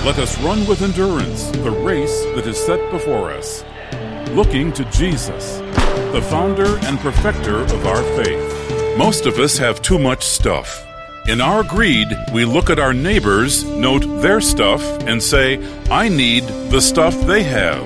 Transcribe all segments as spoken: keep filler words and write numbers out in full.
Let us run with endurance the race that is set before us, looking to Jesus, the founder and perfecter of our faith. Most of us have too much stuff. In our greed, we look at our neighbors, note their stuff, and say, I need the stuff they have.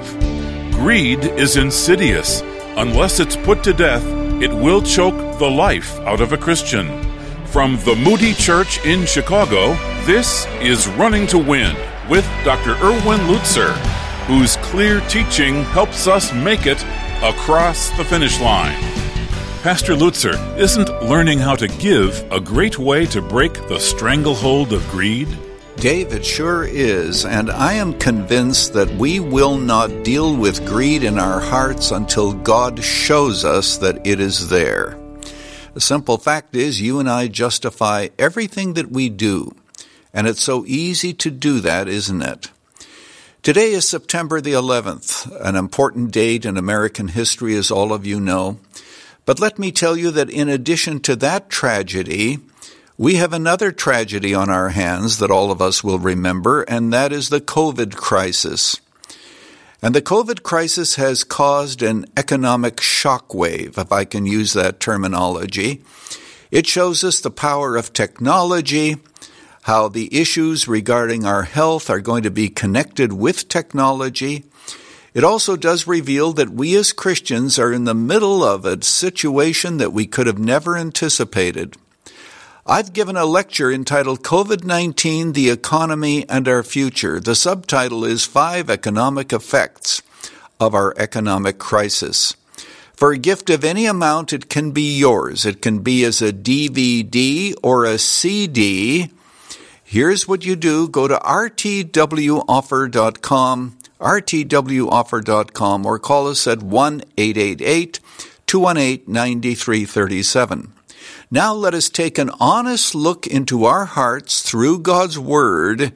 Greed is insidious. Unless it's put to death, it will choke the life out of a Christian. From the Moody Church in Chicago, this is Running to Win with Doctor Erwin Lutzer, whose clear teaching helps us make it across the finish line. Pastor Lutzer, isn't learning how to give a great way to break the stranglehold of greed? Dave, it sure is, and I am convinced that we will not deal with greed in our hearts until God shows us that it is there. The simple fact is, you and I justify everything that we do, and it's so easy to do that, isn't it? Today is September the eleventh, an important date in American history, as all of you know. But let me tell you that in addition to that tragedy, we have another tragedy on our hands that all of us will remember, and that is the COVID crisis. And the COVID crisis has caused an economic shockwave, if I can use that terminology. It shows us the power of technology, how the issues regarding our health are going to be connected with technology. It also does reveal that we as Christians are in the middle of a situation that we could have never anticipated. I've given a lecture entitled COVID nineteen, the Economy and Our Future. The subtitle is Five Economic Effects of Our Economic Crisis. For a gift of any amount, it can be yours. It can be as a D V D or a C D. Here's what you do. Go to r t w offer dot com. r t w offer dot com, or call us at one eight eight eight, two one eight, nine three three seven. Now let us take an honest look into our hearts through God's Word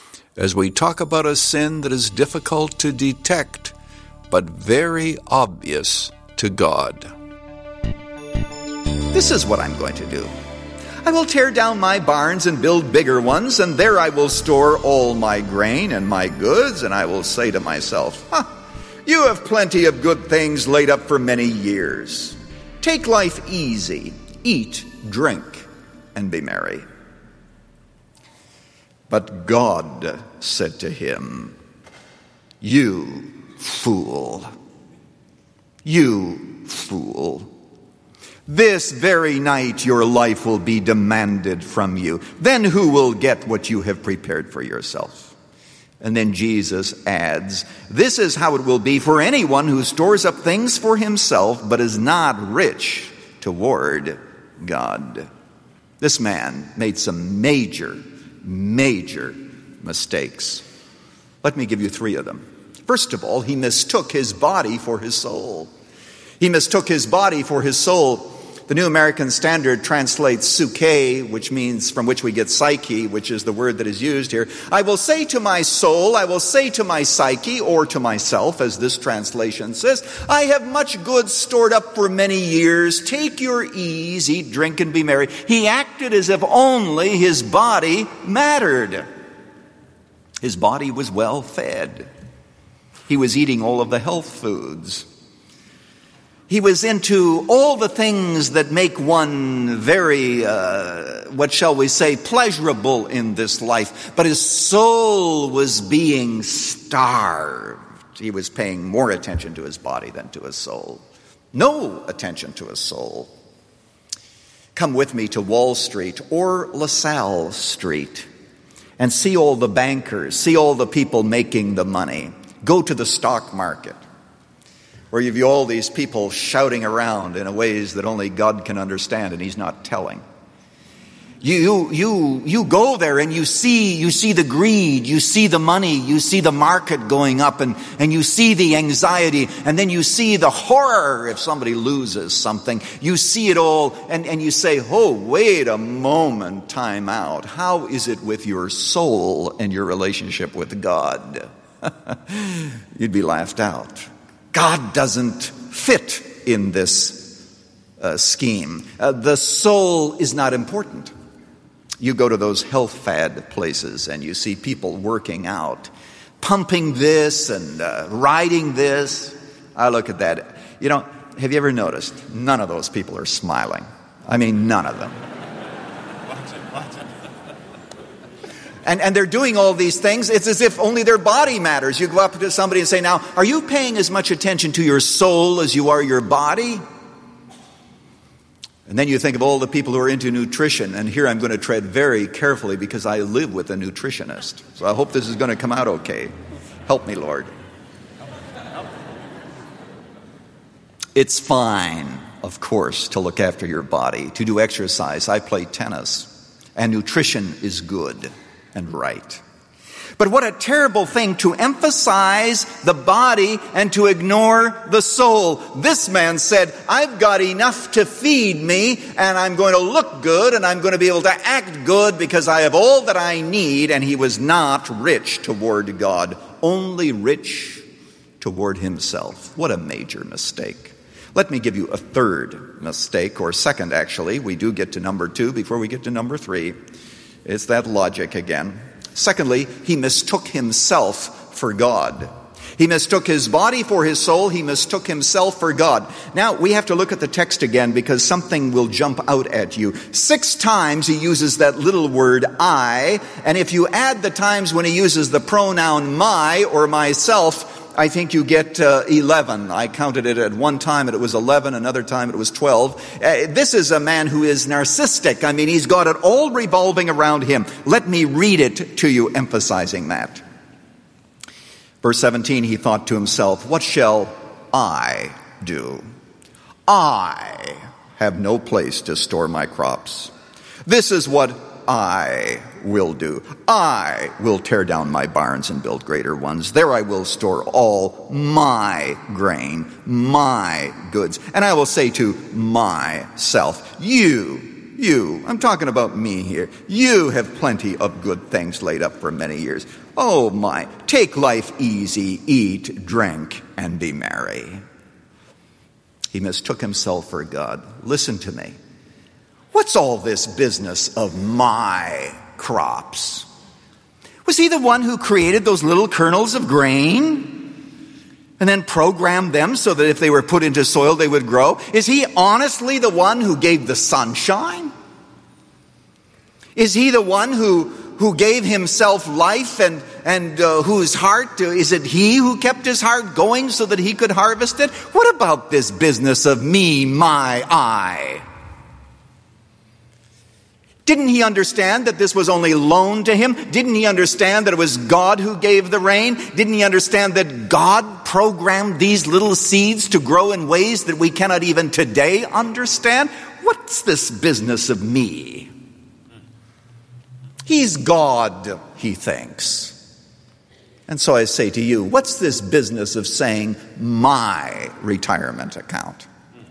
as we talk about a sin that is difficult to detect, but very obvious to God. This is what I'm going to do. I will tear down my barns and build bigger ones, and there I will store all my grain and my goods, and I will say to myself, huh, you have plenty of good things laid up for many years. Take life easy, eat, drink, and be merry. But God said to him, you fool, you fool. This very night your life will be demanded from you. Then who will get what you have prepared for yourself? And then Jesus adds, this is how it will be for anyone who stores up things for himself, but is not rich toward God. This man made some major, major mistakes. Let me give you three of them. First of all, he mistook his body for his soul. He mistook his body for his soul. The New American Standard translates psyche, which means from which we get psyche, which is the word that is used here. I will say to my soul, I will say to my psyche, or to myself, as this translation says, I have much goods stored up for many years. Take your ease, eat, drink, and be merry. He acted as if only his body mattered. His body was well fed. He was eating all of the health foods. He was into all the things that make one very, uh, what shall we say, pleasurable in this life. But his soul was being starved. He was paying more attention to his body than to his soul. No attention to his soul. Come with me to Wall Street or LaSalle Street and see all the bankers, see all the people making the money. Go to the stock market, where you view all these people shouting around in ways that only God can understand, and he's not telling. You, you, you go there and you see, you see the greed, you see the money, you see the market going up, and, and you see the anxiety, and then you see the horror if somebody loses something. You see it all, and, and you say, oh, wait a moment, time out. How is it with your soul and your relationship with God? You'd be laughed out. God doesn't fit in this uh, scheme. Uh, the soul is not important. You go to those health fad places and you see people working out, pumping this and uh, riding this. I look at that. You know, have you ever noticed? None of those people are smiling. I mean, none of them. Watch it, watch it. And, and they're doing all these things. It's as if only their body matters. You go up to somebody and say, now, are you paying as much attention to your soul as you are your body? And then you think of all the people who are into nutrition. And here I'm going to tread very carefully because I live with a nutritionist. So I hope this is going to come out okay. Help me, Lord. It's fine, of course, to look after your body, to do exercise. I play tennis, and nutrition is good and right. But what a terrible thing to emphasize the body and to ignore the soul. This man said, I've got enough to feed me, and I'm going to look good, and I'm going to be able to act good because I have all that I need. And he was not rich toward God, only rich toward himself. What a major mistake. Let me give you a third mistake, or second actually. We do get to number two before we get to number three. It's that logic again. Secondly, he mistook himself for God. He mistook his body for his soul. He mistook himself for God. Now, we have to look at the text again because something will jump out at you. Six times he uses that little word I, and if you add the times when he uses the pronoun my or myself, I think you get uh, eleven. I counted it at one time and it was eleven, another time it was twelve. Uh, this is a man who is narcissistic. I mean, he's got it all revolving around him. Let me read it to you, emphasizing that. Verse seventeen, he thought to himself, what shall I do? I have no place to store my crops. This is what I will do. I will tear down my barns and build greater ones. There I will store all my grain, my goods. And I will say to myself, you, you, I'm talking about me here, you have plenty of good things laid up for many years. Oh my, take life easy, eat, drink, and be merry. He mistook himself for God. Listen to me. What's all this business of my crops? Was he the one who created those little kernels of grain and then programmed them so that if they were put into soil they would grow? Is he honestly the one who gave the sunshine? Is he the one who, who gave himself life and, and uh, whose heart, uh, is it he who kept his heart going so that he could harvest it? What about this business of me, my, I? Didn't he understand that this was only loaned to him? Didn't he understand that it was God who gave the rain? Didn't he understand that God programmed these little seeds to grow in ways that we cannot even today understand? What's this business of me? He's God, he thinks. And so I say to you, what's this business of saying my retirement account?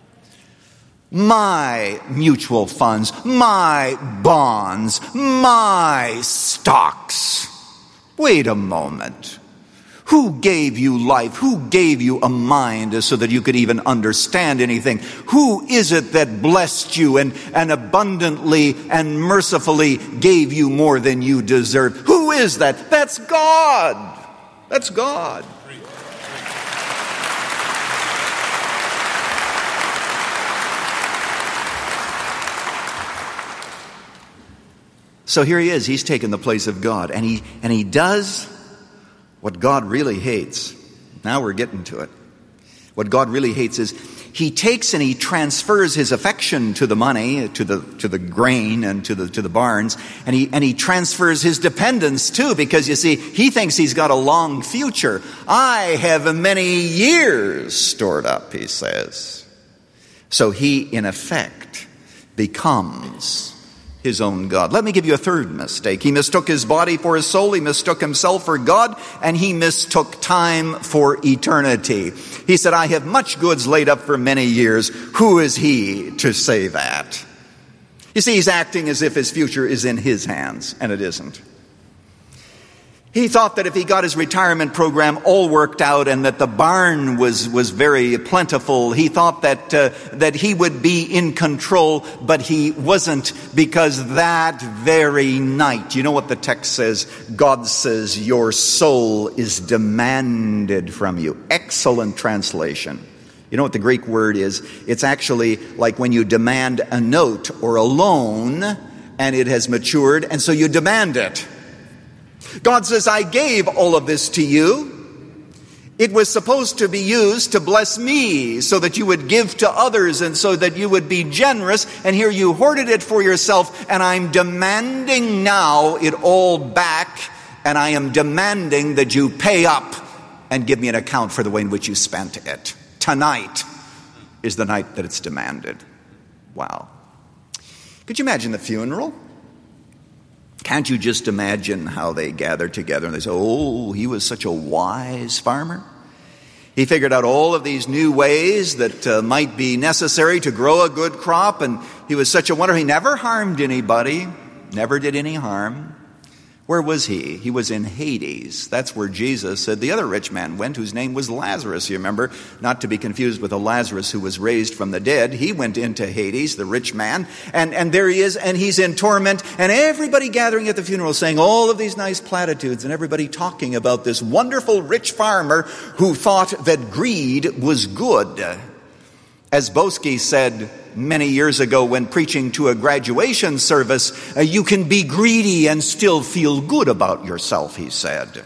My mutual funds, my bonds, my stocks. Wait a moment. Who gave you life? Who gave you a mind so that you could even understand anything? Who is it that blessed you and, and abundantly and mercifully gave you more than you deserve? Who is that? That's God. That's God. So here he is, he's taken the place of God, and he and he does what God really hates. Now we're getting to it. What God really hates is he takes and he transfers his affection to the money, to the to the grain and to the to the barns, and he and he transfers his dependence too, because you see, he thinks he's got a long future. I have many years stored up, he says. So he in effect becomes his own God. Let me give you a third mistake. He mistook his body for his soul. He mistook himself for God. And he mistook time for eternity. He said, I have much goods laid up for many years. Who is he to say that? You see, he's acting as if his future is in his hands, and it isn't. He thought that if he got his retirement program all worked out and that the barn was, was very plentiful, he thought that, uh, that he would be in control, but he wasn't, because that very night, you know what the text says? God says, your soul is demanded from you. Excellent translation. You know what the Greek word is? It's actually like when you demand a note or a loan and it has matured, and so you demand it. God says, I gave all of this to you. It was supposed to be used to bless me so that you would give to others and so that you would be generous. And here you hoarded it for yourself, and I'm demanding now it all back, and I am demanding that you pay up and give me an account for the way in which you spent it. Tonight is the night that it's demanded. Wow. Could you imagine the funeral? Can't you just imagine how they gathered together and they say, oh, he was such a wise farmer. He figured out all of these new ways that uh, might be necessary to grow a good crop, and he was such a wonder. He never harmed anybody, never did any harm. Where was he? He was in Hades. That's where Jesus said the other rich man went, whose name was Lazarus, you remember, not to be confused with the Lazarus who was raised from the dead. He went into Hades, the rich man, and, and there he is, and he's in torment, and everybody gathering at the funeral saying all of these nice platitudes, and everybody talking about this wonderful rich farmer who thought that greed was good. As Boski said many years ago when preaching to a graduation service, uh, you can be greedy and still feel good about yourself, he said.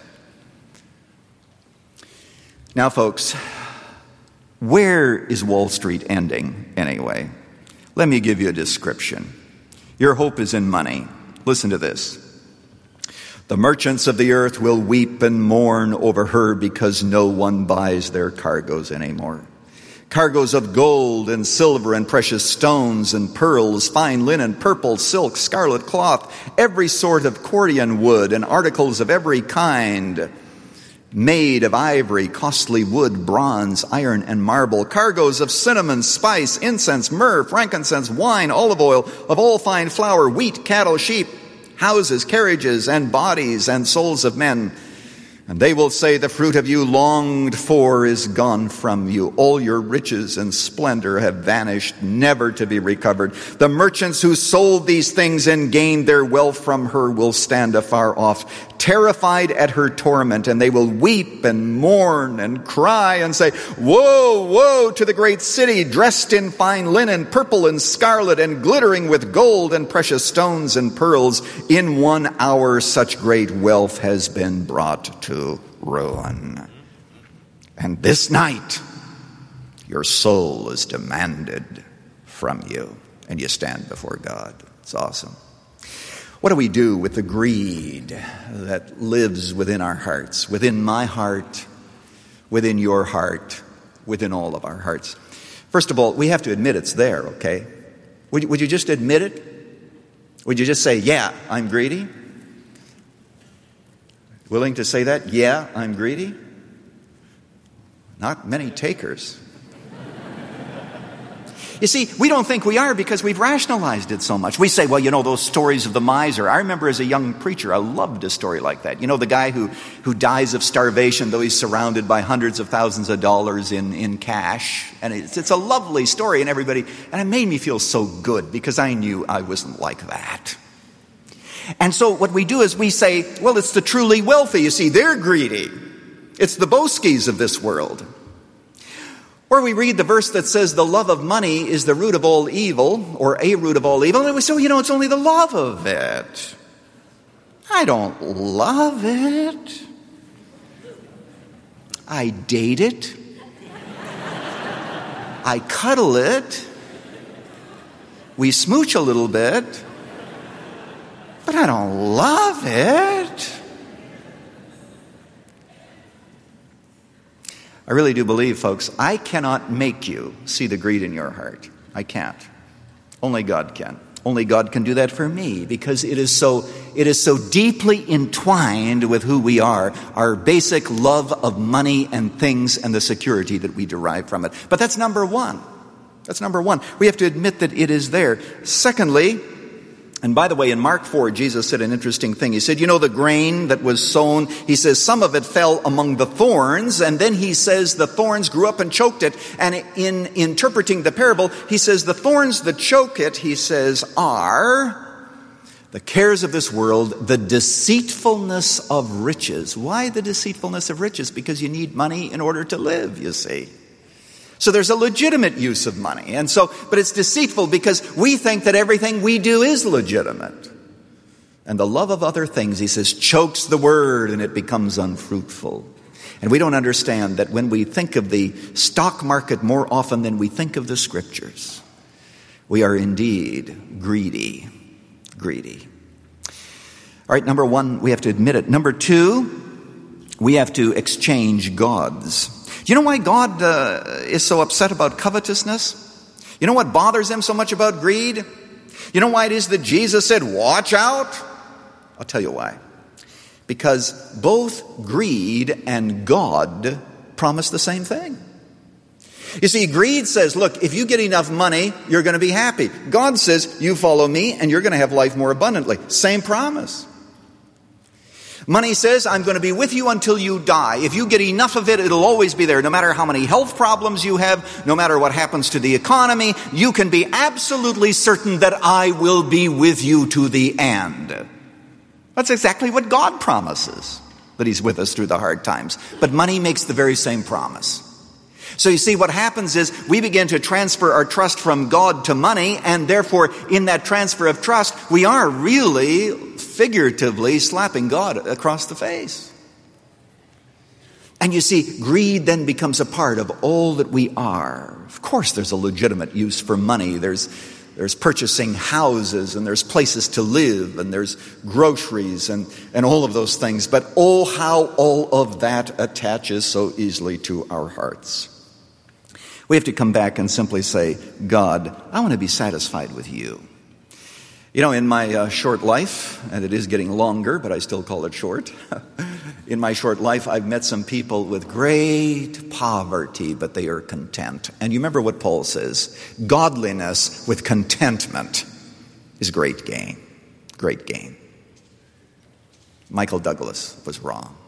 Now, folks, where is Wall Street ending anyway? Let me give you a description. Your hope is in money. Listen to this. The merchants of the earth will weep and mourn over her because no one buys their cargoes anymore. Cargoes of gold and silver and precious stones and pearls, fine linen, purple, silk, scarlet cloth, every sort of Corian wood and articles of every kind, made of ivory, costly wood, bronze, iron, and marble. Cargoes of cinnamon, spice, incense, myrrh, frankincense, wine, olive oil, of all fine flour, wheat, cattle, sheep, houses, carriages, and bodies and souls of men. And they will say, the fruit of you longed for is gone from you. All your riches and splendor have vanished, never to be recovered. The merchants who sold these things and gained their wealth from her will stand afar off, terrified at her torment, and they will weep and mourn and cry and say, woe, woe to the great city, dressed in fine linen, purple and scarlet, and glittering with gold and precious stones and pearls. In one hour such great wealth has been brought to ruin. And this night, your soul is demanded from you, and you stand before God. It's awesome. What do we do with the greed that lives within our hearts, within my heart, within your heart, within all of our hearts? First of all, we have to admit it's there, okay? Would you, would you just admit it? Would you just say, yeah, I'm greedy? Willing to say that? Yeah, I'm greedy? Not many takers. You see, we don't think we are because we've rationalized it so much. We say, well, you know, those stories of the miser. I remember as a young preacher, I loved a story like that. You know, the guy who, who dies of starvation, though he's surrounded by hundreds of thousands of dollars in, in cash. And it's, it's a lovely story, and everybody, and it made me feel so good because I knew I wasn't like that. And so what we do is we say, well, it's the truly wealthy. You see, they're greedy. It's the Boskis of this world. Or we read the verse that says the love of money is the root of all evil, or a root of all evil, and we say, well, you know, it's only the love of it. I don't love it. I date it. I cuddle it. We smooch a little bit. But I don't love it. I really do believe, folks, I cannot make you see the greed in your heart. I can't. Only God can. Only God can do that for me, because it is so it is so deeply entwined with who we are, our basic love of money and things and the security that we derive from it. But that's number one. That's number one. We have to admit that it is there. Secondly, And by the way, in Mark four, Jesus said an interesting thing. He said, you know, the grain that was sown, he says, some of it fell among the thorns. And then he says the thorns grew up and choked it. And in interpreting the parable, he says the thorns that choke it, he says, are the cares of this world, the deceitfulness of riches. Why the deceitfulness of riches? Because you need money in order to live, you see. So there's a legitimate use of money. And so, but it's deceitful because we think that everything we do is legitimate. And the love of other things, he says, chokes the word and it becomes unfruitful. And we don't understand that when we think of the stock market more often than we think of the scriptures, we are indeed greedy, greedy. All right, number one, we have to admit it. Number two, we have to exchange gods. You know why God uh, is so upset about covetousness? You know what bothers him so much about greed? You know why it is that Jesus said, watch out? I'll tell you why. Because both greed and God promise the same thing. You see, greed says, look, if you get enough money, you're going to be happy. God says, you follow me and you're going to have life more abundantly. Same promise. Money says, I'm going to be with you until you die. If you get enough of it, it'll always be there. No matter how many health problems you have, no matter what happens to the economy, you can be absolutely certain that I will be with you to the end. That's exactly what God promises, that he's with us through the hard times. But money makes the very same promise. So you see, what happens is we begin to transfer our trust from God to money, and therefore in that transfer of trust, we are really figuratively slapping God across the face. And you see, greed then becomes a part of all that we are. Of course, there's a legitimate use for money. There's There's purchasing houses, and there's places to live, and there's groceries, and, and all of those things. But oh, how all of that attaches so easily to our hearts. We have to come back and simply say, God, I want to be satisfied with you. You know, in my uh, short life, and it is getting longer, but I still call it short. In my short life, I've met some people with great poverty, but they are content. And you remember what Paul says, godliness with contentment is great gain. Great gain. Michael Douglas was wrong.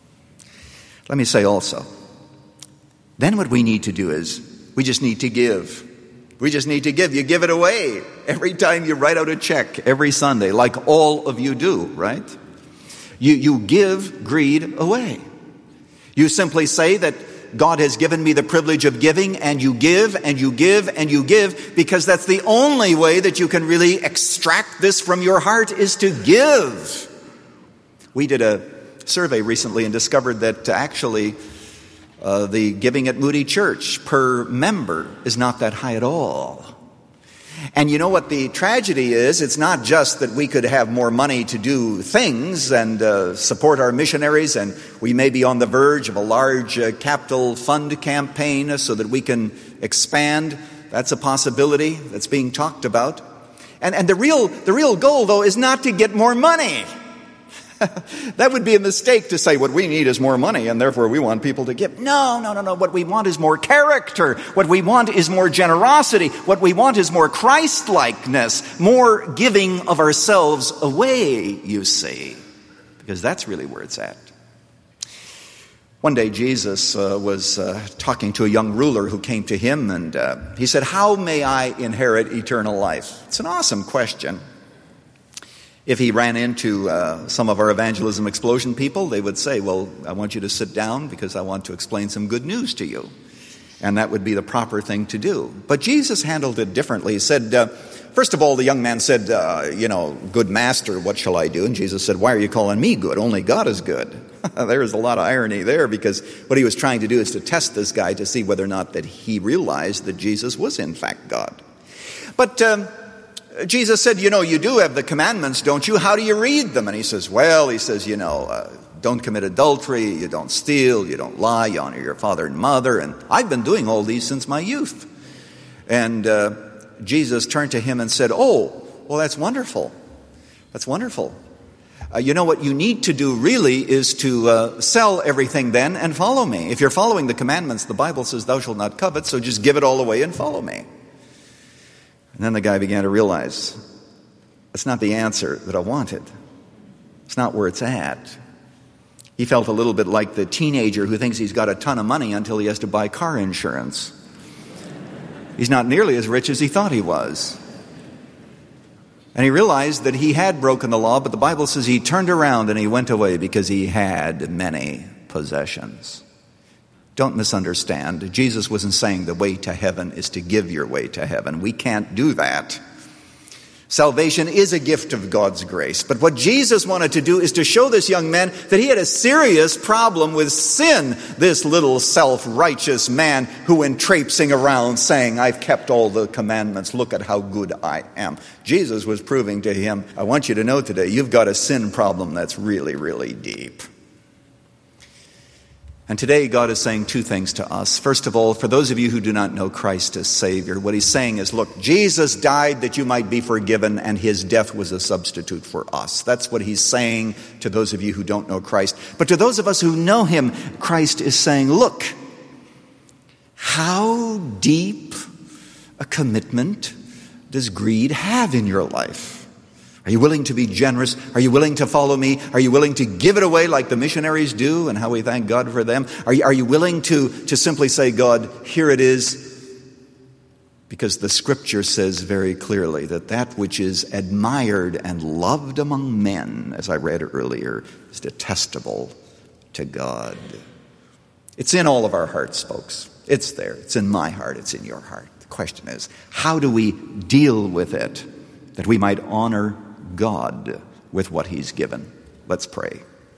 Let me say also, then what we need to do is, we just need to give. We just need to give. You give it away every time you write out a check, every Sunday, like all of you do, right? You, you give greed away. You simply say that God has given me the privilege of giving, and you give, and you give, and you give, because that's the only way that you can really extract this from your heart, is to give. We did a survey recently and discovered that actually uh, the giving at Moody Church per member is not that high at all. And you know what the tragedy is? It's not just that we could have more money to do things and uh, support our missionaries, and we may be on the verge of a large uh, capital fund campaign so that we can expand. That's a possibility that's being talked about. And, and the real, the real goal, though, is not to get more money. That would be a mistake to say what we need is more money and therefore we want people to give. No, no, no, no. What we want is more character. What we want is more generosity. What we want is more Christ-likeness, more giving of ourselves away, you see, because that's really where it's at. One day Jesus uh, was uh, talking to a young ruler who came to him, and uh, he said, "How may I inherit eternal life?" It's an awesome question. If he ran into uh, some of our evangelism explosion people, they would say, well, I want you to sit down because I want to explain some good news to you. And that would be the proper thing to do. But Jesus handled it differently. He said, uh, first of all, the young man said, uh, you know, good master, what shall I do? And Jesus said, why are you calling me good? Only God is good. There is a lot of irony there, because what he was trying to do is to test this guy to see whether or not that he realized that Jesus was in fact God. But Um, Jesus said, you know, you do have the commandments, don't you? How do you read them? And he says, well, he says, you know, uh, don't commit adultery, you don't steal, you don't lie, you honor your father and mother. And I've been doing all these since my youth. And uh, Jesus turned to him and said, oh, well, that's wonderful. That's wonderful. Uh, you know, what you need to do really is to uh, sell everything then and follow me. If you're following the commandments, the Bible says, thou shalt not covet, so just give it all away and follow me. And then the guy began to realize That's not the answer that I wanted. It's not where it's at. He felt a little bit like the teenager who thinks he's got a ton of money until he has to buy car insurance. He's not nearly as rich as he thought he was. And he realized that he had broken the law, but the Bible says he turned around and he went away because he had many possessions. Don't misunderstand. Jesus wasn't saying the way to heaven is to give your way to heaven. We can't do that. Salvation is a gift of God's grace. But what Jesus wanted to do is to show this young man that he had a serious problem with sin. This little self-righteous man who went traipsing around saying, I've kept all the commandments. Look at how good I am. Jesus was proving to him, I want you to know today, you've got a sin problem that's really, really deep. And today God is saying two things to us. First of all, for those of you who do not know Christ as Savior, what he's saying is, look, Jesus died that you might be forgiven, and his death was a substitute for us. That's what he's saying to those of you who don't know Christ. But to those of us who know him, Christ is saying, look, how deep a commitment does greed have in your life? Are you willing to be generous? Are you willing to follow me? Are you willing to give it away like the missionaries do, and how we thank God for them? Are you, are you willing to, to simply say, God, here it is? Because the Scripture says very clearly that that which is admired and loved among men, as I read earlier, is detestable to God. It's in all of our hearts, folks. It's there. It's in my heart. It's in your heart. The question is, how do we deal with it that we might honor God with what he's given? Let's pray.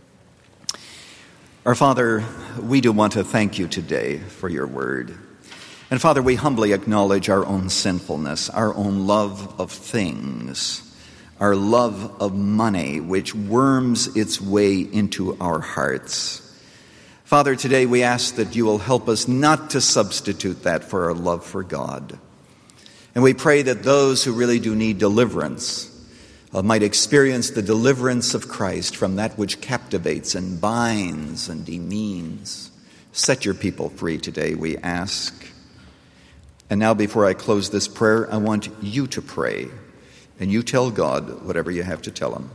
Our Father, we do want to thank you today for your word. And Father, we humbly acknowledge our own sinfulness, our own love of things, our love of money, which worms its way into our hearts. Father, today we ask that you will help us not to substitute that for our love for God. And we pray that those who really do need deliverance uh, might experience the deliverance of Christ from that which captivates and binds and demeans. Set your people free today, we ask. And now, before I close this prayer, I want you to pray. And you tell God whatever you have to tell him.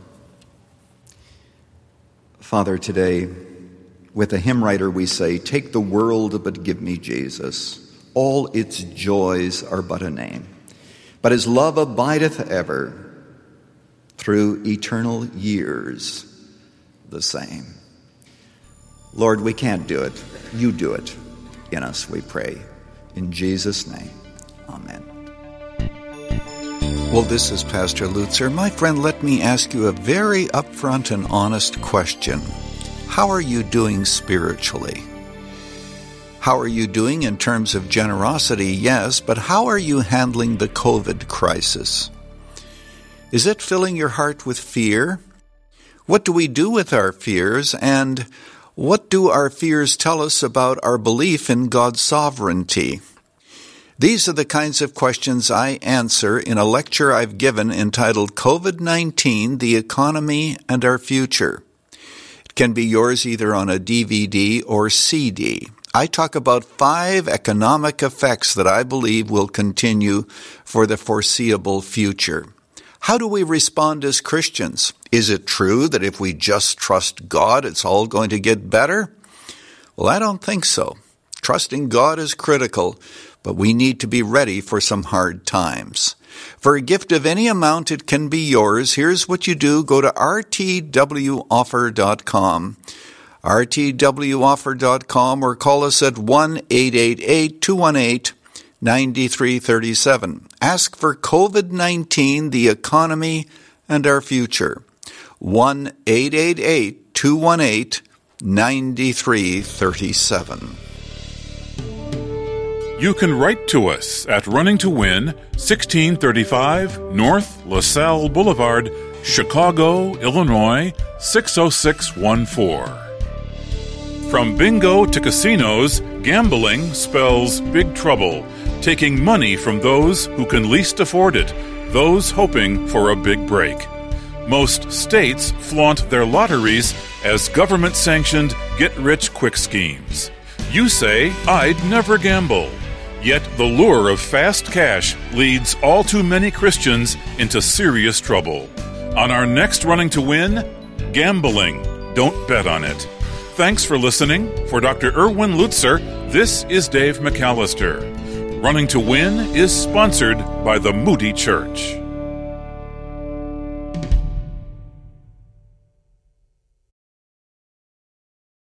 Father, today, with the hymn writer we say, take the world but give me Jesus. All its joys are but a name. But his love abideth ever, through eternal years the same. Lord, we can't do it. You do it in us, we pray. In Jesus' name, amen. Well, this is Pastor Lutzer. My friend, let me ask you a very upfront and honest question. How are you doing spiritually? How are you doing in terms of generosity? Yes, but how are you handling the COVID crisis? Is it filling your heart with fear? What do we do with our fears, and what do our fears tell us about our belief in God's sovereignty? These are the kinds of questions I answer in a lecture I've given entitled COVID nineteen, the Economy and Our Future. It can be yours either on a D V D or C D. I talk about five economic effects that I believe will continue for the foreseeable future. How do we respond as Christians? Is it true that if we just trust God, it's all going to get better? Well, I don't think so. Trusting God is critical, but we need to be ready for some hard times. For a gift of any amount, it can be yours. Here's what you do. Go to r t w offer dot com. r t w offer dot com, or call us at one eight eight eight, two one eight, nine three three seven. Ask for COVID nineteen, the economy, and our future. one eight eight eight, two one eight, nine three three seven. You can write to us at Running to Win, sixteen thirty-five North LaSalle Boulevard, Chicago, Illinois, six oh six one four. From bingo to casinos, gambling spells big trouble, taking money from those who can least afford it, those hoping for a big break. Most states flaunt their lotteries as government-sanctioned get-rich-quick schemes. You say, I'd never gamble. Yet the lure of fast cash leads all too many Christians into serious trouble. On our next Running to Win, gambling. Don't bet on it. Thanks for listening. For Doctor Erwin Lutzer, this is Dave McAllister. Running to Win is sponsored by the Moody Church.